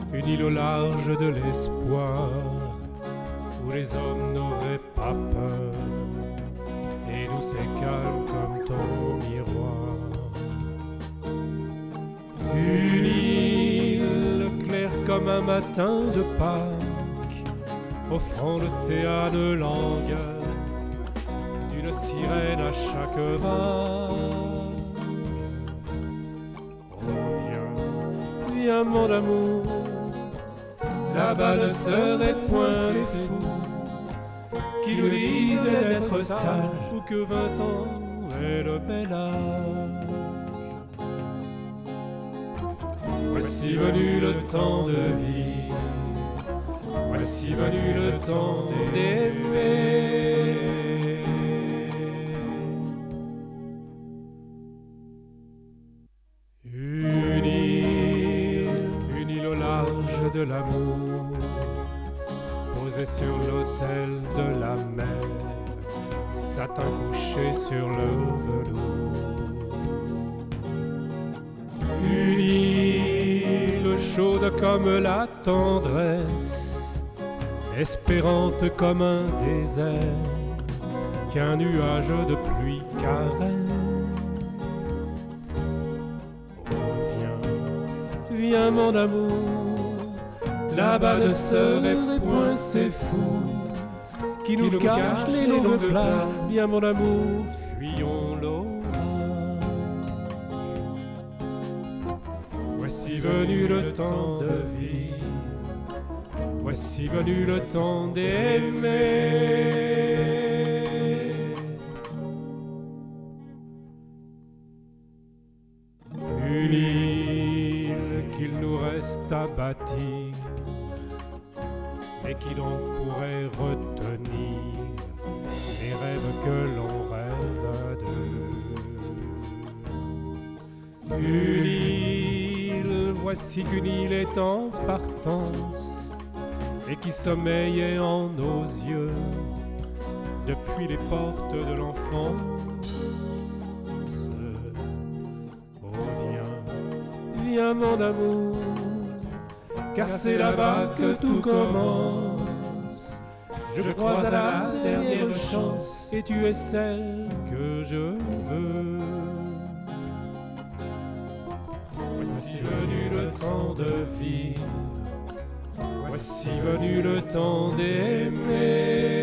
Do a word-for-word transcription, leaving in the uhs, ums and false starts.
une île au large de l'espoir, où les hommes n'auraient pas peur, et douce et calme comme ton miroir. Une île claire comme un matin de Pâques, offrant l'océan langueur d'une sirène à chaque vague. Oh viens, viens mon amour, là-bas ne serait point ces fous qui nous disent d'être sages, ou que vingt ans est le bel âge. Voici venu le temps de vivre, voici venu le temps d'aimer. Une île, une île au large de l'amour, posée sur l'autel de la mer, satin couché sur le velours. Une île chaude comme la tendresse, espérante comme un désert qu'un nuage de pluie caresse. Oh viens, viens mon amour, là-bas ne serait point ces fous qui nous, qui nous cachent les longues plages. Viens mon amour, fuyons l'orage. Voici venu le temps de vivre, voici venu le temps d'aimer. Une île qu'il nous reste à bâtir, et qui donc pourrait retenir les rêves que l'on rêve d'eux. Une île, voici qu'une île est en partance, et qui sommeillait en nos yeux depuis les portes de l'enfance. Oh viens, viens mon amour, car c'est là-bas que tout commence. Je crois à la dernière chance, et tu es celle que je veux. Voici venu le temps de vivre, voici venu le temps d'aimer.